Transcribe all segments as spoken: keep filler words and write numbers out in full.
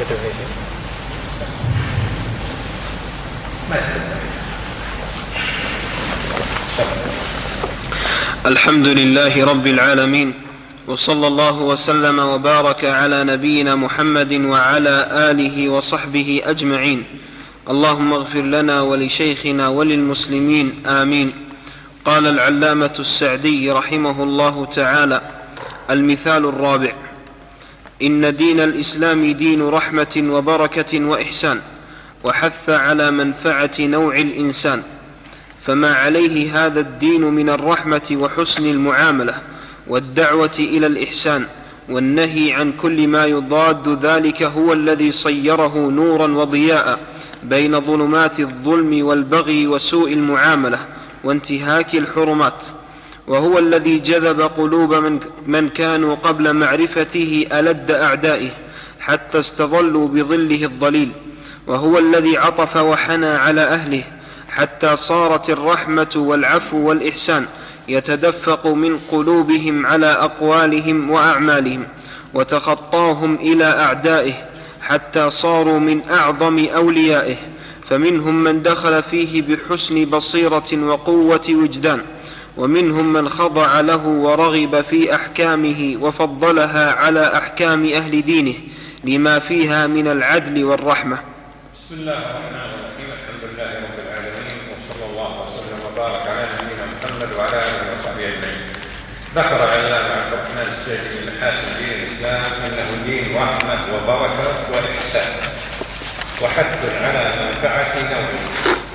الحمد لله رب العالمين، وصلى الله وسلم وبارك على نبينا محمد وعلى آله وصحبه أجمعين. اللهم اغفر لنا ولشيخنا وللمسلمين آمين. قال العلامة السعدي رحمه الله تعالى: المثال الرابع: إن دين الإسلام دين رحمة وبركة وإحسان، وحث على منفعة نوع الإنسان، فما عليه هذا الدين من الرحمة وحسن المعاملة والدعوة إلى الإحسان والنهي عن كل ما يضاد ذلك هو الذي صيره نورا وضياء بين ظلمات الظلم والبغي وسوء المعاملة وانتهاك الحرمات، وهو الذي جذب قلوب من, من كانوا قبل معرفته ألد أعدائه حتى استظلوا بظله الظليل، وهو الذي عطف وحنى على أهله حتى صارت الرحمة والعفو والإحسان يتدفق من قلوبهم على أقوالهم وأعمالهم، وتخطاهم إلى أعدائه حتى صاروا من أعظم أوليائه، فمنهم من دخل فيه بحسن بصيرة وقوة وجدان، ومنهم من خضع له ورغب في أحكامه وفضلها على أحكام أهل دينه لما فيها من العدل والرحمة. بسم الله الرحمن الرحيم. الحمد لله رب العالمين، وصلى الله وسلم وبارك على نبينا محمد وعلى آله وصحبه أجمعين. ذكر العلامة عبد الرحمن السعدي الحاسم دين الإسلام أنه دين رحمة وبركة وإحسان، وحث على منفعة نوعه.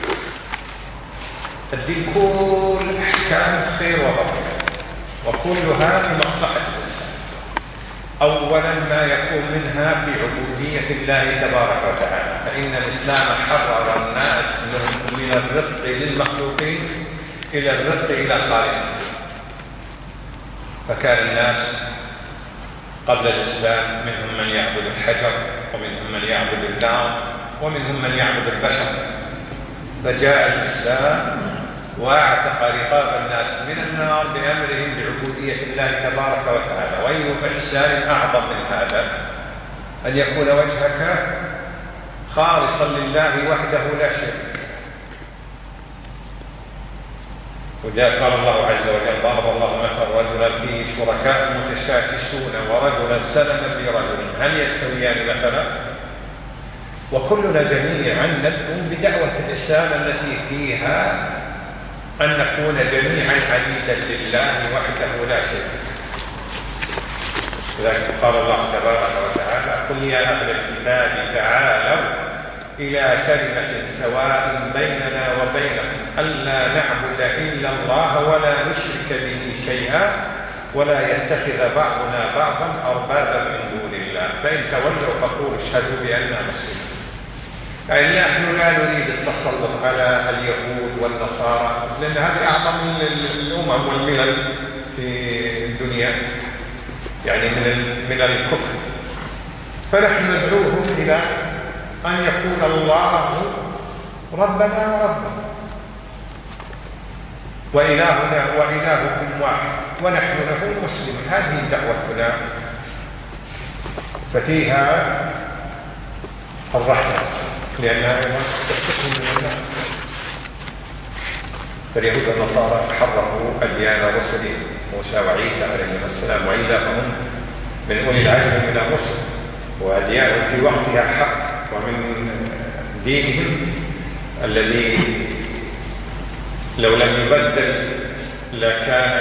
الدين كل أحكام خير وبركة، وكلها لمصلحة الإنسان. أولا ما يكون منها في عبودية الله تبارك وتعالى، فإن الإسلام حرر الناس من الرق للمخلوقين إلى الرق إلى خالقهم. فكان الناس قبل الإسلام منهم من يعبد الحجر، ومنهم من يعبد النار، ومنهم من يعبد البشر. فجاء الإسلام واعتق رقاب الناس من النار بأمرهم بعبودية الله تبارك وتعالى. وأي إحسان أعظم من هذا أن يكون وجهك خالصا لله وحده لا شريك. وجاء قال الله عز وجل: ضرب الله مثلا رجلا فيه شركاء متشاكسون ورجلا سلما برجل هل يستويان مثلا؟ وكلنا جميعا ندعو بدعوة الإسلام التي فيها أن نكون جميعا عبيدا لله وحده لا شريك. لذلك قال الله تبارك وتعالى: قل يا أهل الكتاب تعالوا إلى كلمة سواء بيننا وبينكم ألا نعبد إلا الله ولا نشرك به شيئا ولا يتخذ بعضنا بعضا أربابا من دون الله فإن تولوا فقولوا اشهدوا بأننا مسلمون. يعني نحن لا نريد التسلط على اليهود والنصارى، لأن هذه أعظم من الأمم والملل في الدنيا، يعني من من الكفر. فنحن ندعوهم إلى أن يكون الله ربنا وربنا، وإلهنا وإلهكم واحد، ونحن له مسلمون. هذه دعوتنا، ففيها الرحمة لأنها تستقيم من الله. فاليهود والنصارى حرفوا أديان رسل موسى وعيسى عليهما السلام، وإلا فهم من أولي العزم من الرسل، وأديانهم في وقتها حق. ومن دينهم الذي لو لم يبدل لكان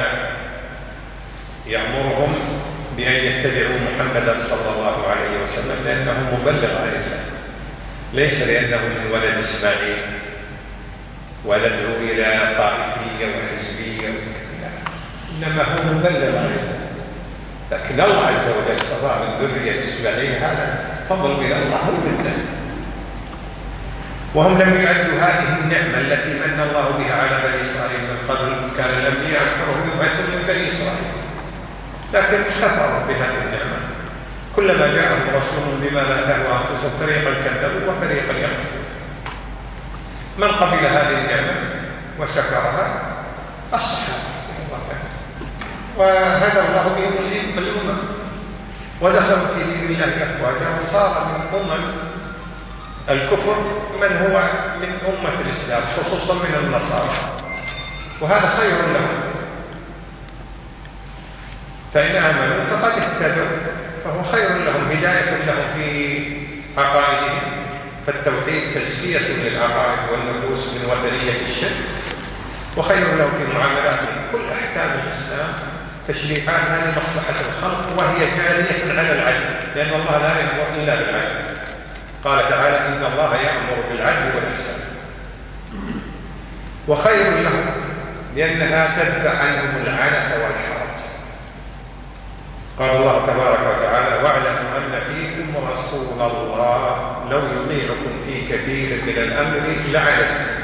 يأمرهم بأن يتبعوا محمدا صلى الله عليه وسلم، لأنه مبلغ عن الله، ليس لأنه من ولد إسماعيل وندعو إلى طائفية وحزبية، إنما هو مبلغ عن الله. لكن الله عز وجل اصطفى من ذرية إسماعيل، هذا فضل من الله ومنه. وهم لم يعدوا هذه النعمة التي من الله بها على بني إسرائيل من قبل. كان الأنبياء أكثرهم يبعثون من بني إسرائيل، لكن كفروا بهذه النعمة. كلما جاءهم رسول بما لا تهوى أنفسهم فريقا كذبوا وفريقا يقتلون. من قبل هذه النعمة وشكرها الصحابة، وهدى الله بهم الأمة. ودخلوا في دين الله أفواجا، وصار من أمم الكفر من هو من أمة الإسلام، خصوصا من النصارى، وهذا خير لهم، فإن آمنوا فقد اهتدوا، فهو خير لهم، هداية لهم في عقائدهم، فالتوحيد تزكية للعقائد والنفوس من وثنية الشرك، وخير لهم في معاملاتهم. كل أحكام الإسلام تشريعاتها لمصلحة الخلق، وهي جارية على العدل، لأن الله لا يأمر إلا بالعدل. قال تعالى: إن الله يأمر بالعدل والإحسان. وخير لهم لأنها تدفع عنهم العنت والحرج. قال الله تبارك وتعالى: واعلموا أن فيكم رسول الله لو يطيعكم في كثير من الأمر لعنتكم.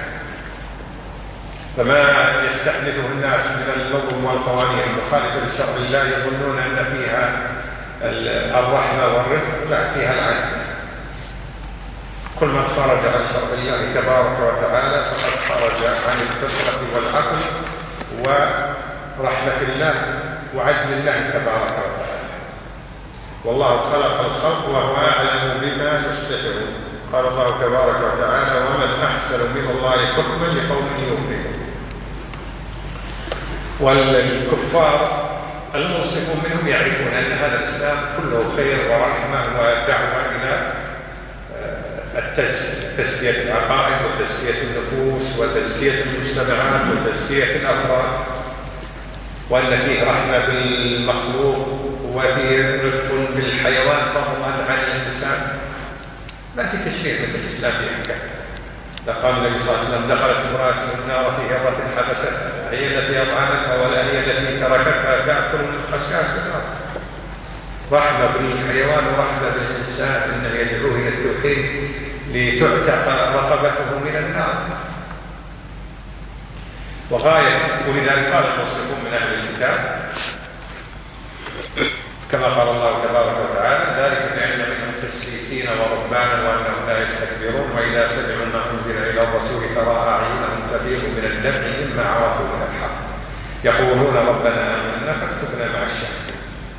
فما يستحدثه الناس من اللغو والقوانين المخالفة لشرع الله يظنون أن فيها الرحمة والرفق، لا، فيها العنت. كل من خرج عن شرع الله تبارك وتعالى فقد خرج عن الفطرة والعقل ورحمة الله وعدل الله تبارك وتعالى. والله خلق الخلق وهو أعلم بما يصلحون. قال الله تبارك وتعالى: ومن أحسن من الله حكما لقوم يؤمنون. والكفار المنصفون منهم يعرفون أن هذا الإسلام كله خير ورحمة ودعوة إلى تزكية العقائد وتزكية النفوس وتزكية المجتمعات وتزكية الأفراد، وأن فيه رحمة بالمخلوق وفيه رفق بالحيوان فضلا عن الإنسان. ما في تشريع مثل الإسلام في أحكام. لقال النبي صلى الله عليه وسلم: دخلت امرأة النار في هرة حبستها، هي التي أطعمتها ولا هي التي تركتها تأكل من خشاش النار. رحمة بالحيوان ورحمة بالإنسان، إنه يدعوه إلى التوحيد لتعتق رقبته من النار. وغاية ولذلك قال المصرفون من أهل الكتاب كما قال الله تبارك وتعالى: ذلك بأن منهم قسيسين ورهبانا وأنهم لا يستكبرون وإذا سمعوا ما أنزل إلى الرسول ترى أعينهم تفيض من الدمع مما عرفوا من الحق يقولون ربنا آمنا فاكتبنا مع الشاهدين.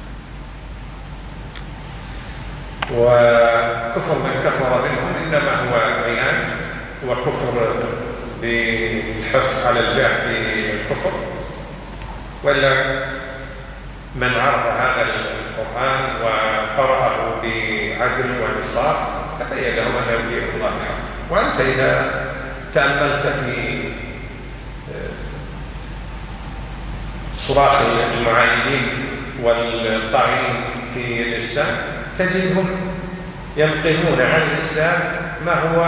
وكفر من كفر منهم إنما هو عناد وكفر بالحرص على الجاه في الكفر، ولا من عرف هذا القرآن وقرأه بعدل وانصاف تبين له أنه دين الله الحق. وأنت إذا تأملت في صراخ المعاندين والطاعنين في الإسلام تجدهم ينقلون عن الإسلام ما هو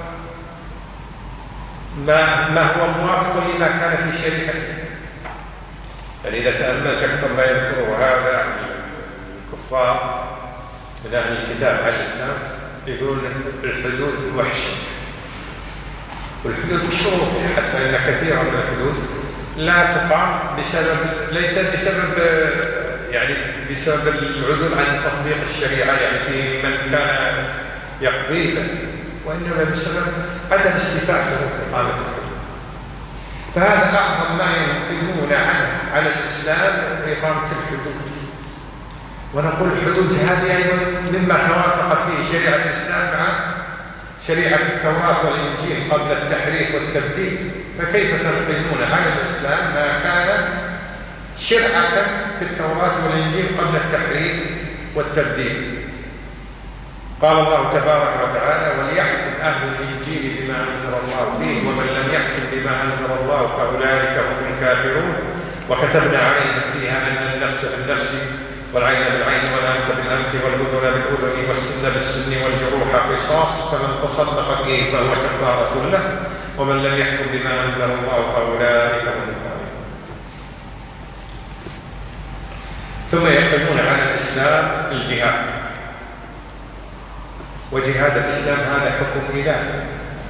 ما, ما هو موافق لما كان في شريعته. يعني إذا تأملت أكثر ما يذكره هذا الكفار من أهل الكتاب على الإسلام يقولون الحدود وحشة، والحدود شروط، حتى أن كثيرا من الحدود لا تقام بسبب ليس بسبب يعني بسبب العدول عن تطبيق الشريعة يعني في من كان يقضي به، وإنما بسبب عدم استيفاء شروط إقامة الحدود. فهذا أعظم ما ينقلون عنه على الإسلام إقامة الحدود. ونقول الحدود هذه أيضا مما توافقت فيه شريعة الإسلام مع شريعة التوراة والإنجيل قبل التحريف والتبديل، فكيف تنقلون على الإسلام ما كان شرعة في التوراة والإنجيل قبل التحريف والتبديل؟ قال الله تبارك وتعالى: وليحكم أهل الإنجيل بما أنزل الله فيه ومن لم يحكم بما أنزل الله فأولئك هم الكافرون وكتبنا عليهم فيها أن النفس بالنفس والعين بالعين والأنف بالأنف والأذن بالأذن والسن بالسن والجروح قصاص فمن تصدق به فهو كفارة له ومن لم يحكم بما أنزل الله فأولئك هم الكافرون. ثم يقيمون على الإسلام الجهاد، وجهاد الإسلام هذا حكم إلهي،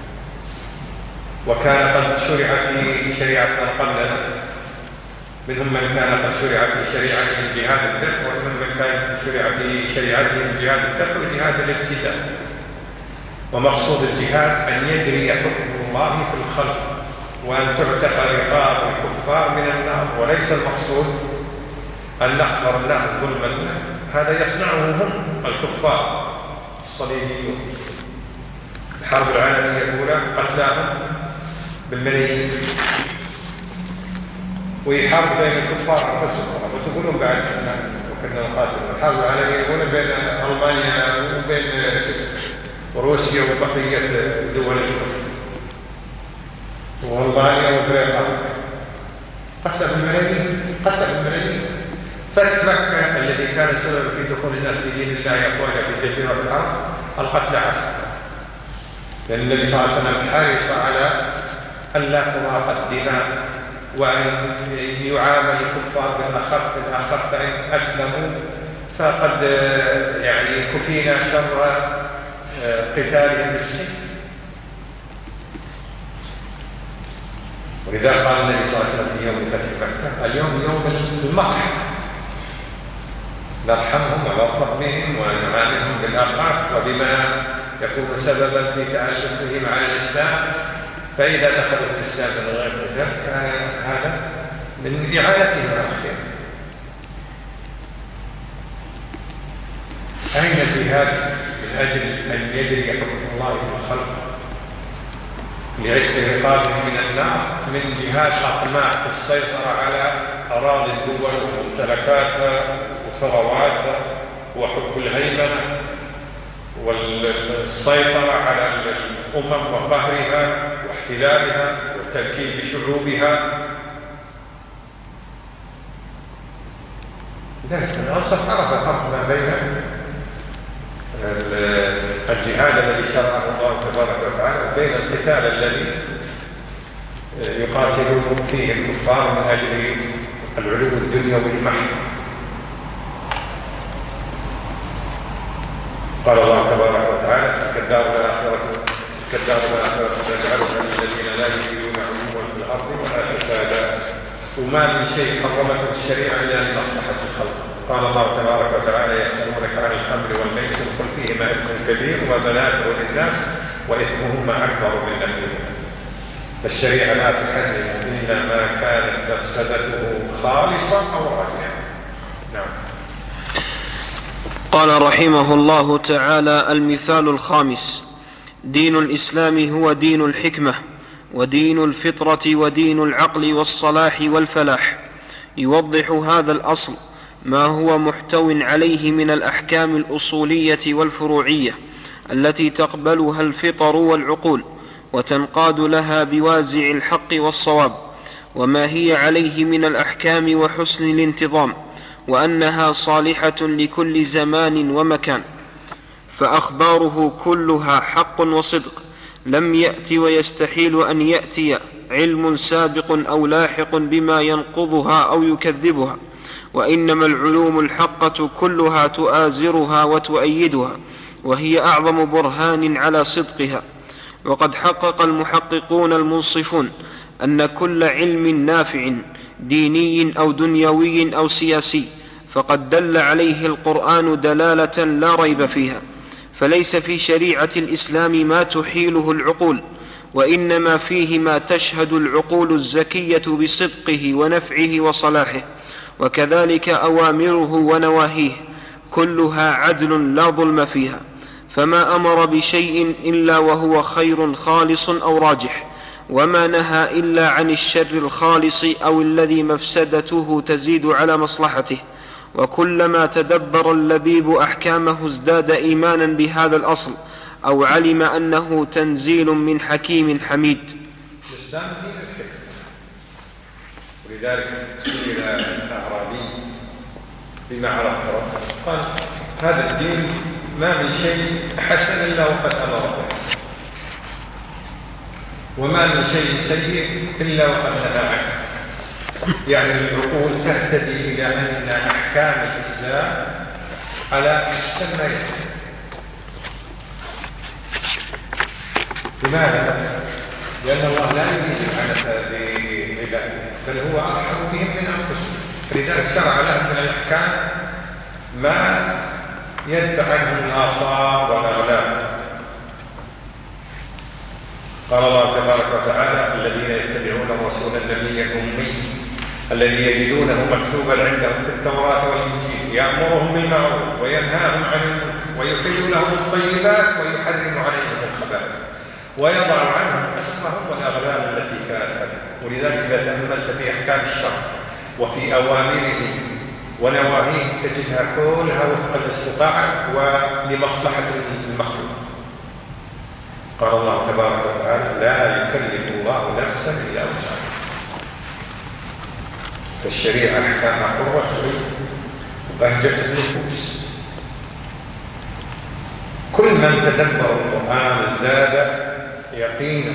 وكان قد شرع في شريعة من قبلنا، منهم من كان قد شرع في شريعته الجهاد الدفع، ومنهم من كان شرع في شريعته الجهاد الدفع وجهاد الابتداء. ومقصود الجهاد أن يجري حكم الله في الخلق وأن تعتق رقاب الكفار من النار، وليس المقصود أن نقهر الناس ظلما هذا يصنعه هم الكفار الصليبيون. الحرب العالمية الأولى قتلاهم بالملايين، ويحارب بين الكفار أنفسهم، وتقولون بعد وكنا نقاتل. الحرب العالمية الأولى بين ألمانيا وبين روسيا وبقية دول الكفر، وألمانيا وبين قتل بالملايين قتل بالملايين. فتح مكة الذي كان سبب في دخول الناس في دين الله أفواجا في جزيرة العرب القتل عسكر، لأن النبي صلى الله عليه وسلم حرص على أن لا تراق الدماء، وأن يعامل الكفار بالأخف بالأخف، فإن أسلموا فقد يعني كفينا شر قتالهم بالسيف. ولذا قال النبي صلى الله عليه وسلم في يوم فتح مكة: اليوم يوم المقح، نرحمهم ونلطف بهم ونعاملهم بالأخف وبما يكون سببا في تألفهم على الإسلام، فإذا دخلوا في الإسلام من غير ذلك كان هذا من إعانتهم على الخير. أين الجهاد من أجل أن يجري حكم الله في الخلق لعتق رقابهم من النار، من جهاد أطماع في السيطرة على أراضي الدول وممتلكاتها وثرواتها وحب الهيمنة والسيطرة على الأمم وقهرها واحتلالها وتركيب شعوبها؟ لكن الأنصف عرف الفرق ما بين الجهاد الذي شرعه الله تبارك وتعالى وبين القتال الذي يقاتلون فيه الكفار من أجل العلو الدنيوي المحض. قال الله تبارك وتعالى: تلك الدار الآخرة تلك الدار الآخرة نجعلها للذين لا يريدون علوا في الأرض ولا فسادا، وما من شيء حرمته الشريعة إلا لمصلحة الخلق. قال الله تبارك وتعالى: يسألونك عن الخمر والميسر قل فيهما إثم كبير ومنافع للناس وإثمهما أكبر من نفعهما. فالشريعة لا تحرم إلا ما كانت مفسدته خالصة أو راجحة. نعم. قال رحمه الله تعالى: المثال الخامس: دين الإسلام هو دين الحكمة ودين الفطرة ودين العقل والصلاح والفلاح. يوضح هذا الأصل ما هو محتو عليه من الأحكام الأصولية والفروعية التي تقبلها الفطر والعقول وتنقاد لها بوازع الحق والصواب، وما هي عليه من الأحكام وحسن الانتظام، وأنها صالحة لكل زمان ومكان. فأخباره كلها حق وصدق، لم يأت ويستحيل أن يأتي علم سابق أو لاحق بما ينقضها أو يكذبها، وإنما العلوم الحقة كلها تؤازرها وتؤيدها، وهي أعظم برهان على صدقها. وقد حقق المحققون المنصفون أن كل علم نافع ديني أو دنيوي أو سياسي فقد دل عليه القرآن دلالة لا ريب فيها، فليس في شريعة الإسلام ما تحيله العقول، وإنما فيه ما تشهد العقول الزكية بصدقه ونفعه وصلاحه. وكذلك أوامره ونواهيه كلها عدل لا ظلم فيها، فما أمر بشيء إلا وهو خير خالص أو راجح، وما نهى إلا عن الشر الخالص أو الذي مفسدته تزيد على مصلحته. وكلما تدبر اللبيب أحكامه ازداد إيمانا بهذا الأصل، أو علم أنه تنزيل من حكيم حميد. الإسلام دين الحكمة، ولذلك سئل الأعرابي بما عرفت ربك قال: هذا الدين ما من شيء حسن إلا وقد أمر به، وما من شيء سيء إلا وقد نهى عنه. يعني العقول تهتدي إلى أن أحكام الإسلام على أحسن ما يكون. لماذا؟ لأن الله لا يريد العنة بعباده، بل هو أرحم بهم من أنفسهم، فلذلك شرع لهم من الأحكام ما يدفع عنهم الآثار والأغلال. قال الله تبارك وتعالى: الذين يتبعون الرسول النبي الأمي الذي يجدونه مكتوبا عندهم في التوراة والإنجيل يأمرهم بالمعروف وينهاهم عن المنكر ويحل لهم الطيبات ويحرم عليهم الخبائث ويضع عنهم اسرهم والاغلال التي كانت عليهم. ولذلك اذا تاملت في احكام الشرع وفي اوامره ونواهيه تجدها كلها وفق الاستطاعه ولمصلحه المخلوق. قال الله تبارك وتعالى: لا يكلف الله نفسا الا وسعها. فالشريعه احكامها قوه وبهجه النفوس. كل من تدبر القرآن ازداد يقينا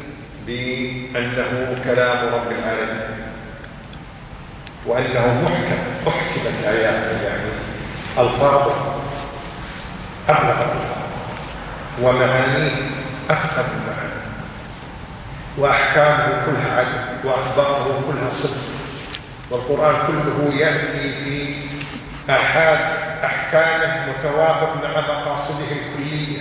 بأنه كلام رب العالمين وأنه محكم أحكمت آياته، يعني ألفاظه أبلغ الألفاظ ومعانيه أتقن المعاني وأحكامه كلها عدل وأخباره كلها صدق. والقرآن كله يأتي في آحاد أحكامه متوافق مع مقاصده الكلية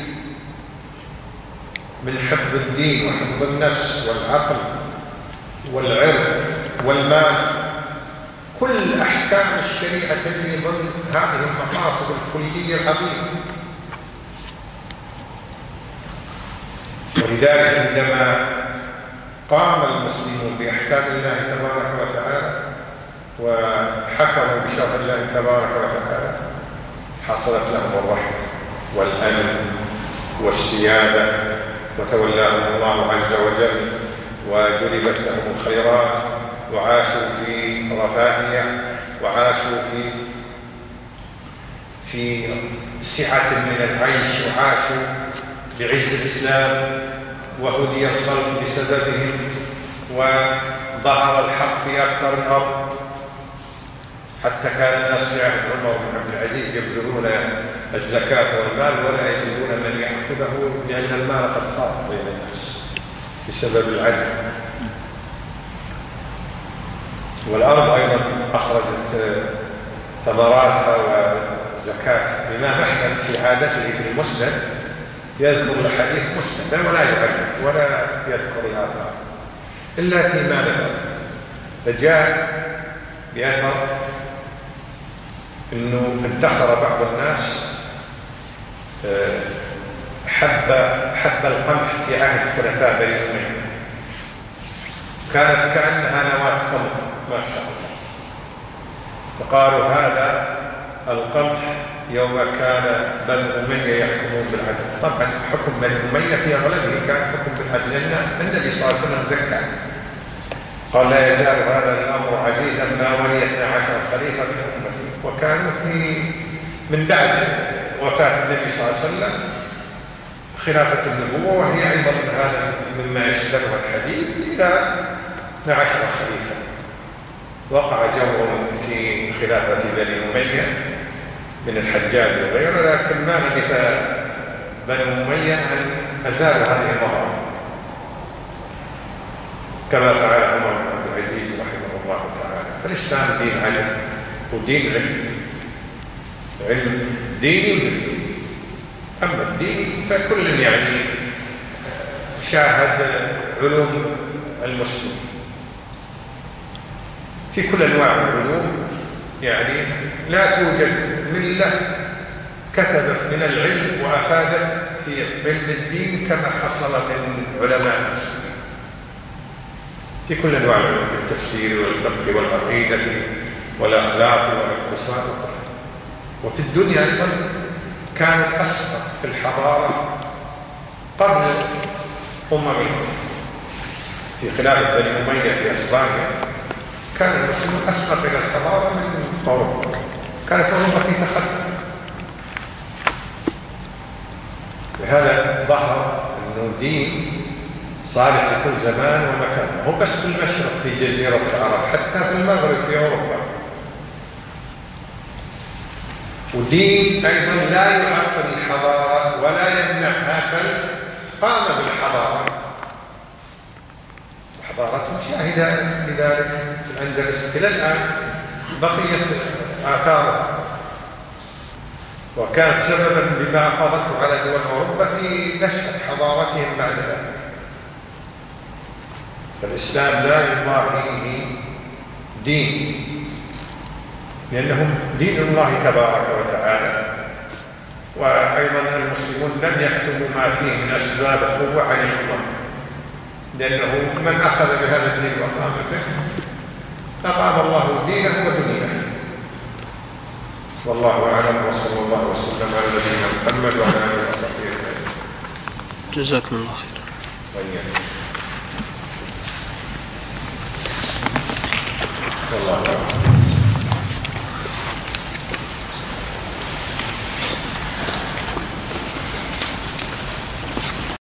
من حفظ الدين وحفظ النفس والعقل والعرض والمال. كل أحكام الشريعة تجري ضمن هذه المقاصد الكلية العظيمة. ولذلك عندما قام المسلمون بأحكام الله تبارك وتعالى وحكموا بشرع الله تبارك وتعالى حصلت لهم الرحمة والأمن والسيادة وتولاهم الله عز وجل وجلبت لهم الخيرات وعاشوا في رفاهية وعاشوا في في سعة من العيش وعاشوا بعز الإسلام وهدي الخلق بسببهم وظهر الحق في أكثر الأرض حتى كان الناس في عهد عمر بن عبد العزيز يبذلون الزكاة والمال ولا يجدون من يأخذه لأن المال قد فاض بين الناس بسبب العدل. والأرض أيضا أخرجت ثمراتها وزكاتها. الإمام أحمد في عادته في المسند يذكر الحديث مسند ولا يعلق ولا يذكر الآثار إلا فيما نذكر. فجاء بأثر أنه ادخر بعض الناس حب حب القمح في عهد خلفاء بني أمية، كانت كأنها نواة قمح ما شاء الله، فقالوا هذا القمح يوم كان بني أمية يحكمون بالعدل. طبعا حكم بني أمية في أغلبه كان حكم بالعدل لأن النبي صلى الله عليه وسلم زكى. قال: لا يزال هذا الأمر عزيزا ما ولي اثنا عشر خليفة من أمته. وكانوا في من بعد وفاة النبي صلى الله عليه وسلم خلافة النبوة، وهي أيضا هذا مما يشبه الحديث إلى اثنا عشر خليفة. وقع جور في خلافة بني أمية من الحجاج وغيره، لكن ما لبث بني أمية أن أزالوا هذه المظاهر كما فعل عمر بن عبد العزيز رحمه الله تعالى. فالإسلام دين علم ودين علم، علم ديني ودين. أما الدين فكل يعني شاهد علوم المسلم في كل أنواع العلوم، يعني لا توجد ملة كتبت من العلم وأفادت في علم الدين كما حصل من علماء المسلمين في كل أنواع العلوم، في التفسير والفقه والعقيدة والأخلاق والاقتصاد. وفي الدنيا أيضا كانت أسبق في الحضارة قبل أمم الكفر. في خلافة بني أمية في أسبانيا كان المسلمون أسبق إلى الحضارة من أوروبا، كانت أوروبا في تخلف. لهذا ظهر أنه دين صالح لكل زمان ومكان، مو بس في المشرق في جزيرة العرب، حتى في المغرب في أوروبا. ودين أيضا لا يعطل الحضارة ولا يمنعها، بل قام بالحضارة. حضارتهم شاهدة لذلك في الأندلس إلى الآن بقيت آثاره، وكانت سببا بما أفاضته على دول أوروبا في نشأة حضارتهم بعد ذلك. فالإسلام لا يضاهيه دين لأنهم دين الله تبارك وتعالى. وأيضا المسلمون لم يكتموا ما فيه من أسباب القوة عن الأمم، لأنه من أخذ بهذا الدين وقام به أقام الله دينه ودنياه. والله أعلم، وصلى الله وسلم على نبينا محمد وعلى آله وصحبه أجمعين. جزاكم الله خيرا. والله أعلم.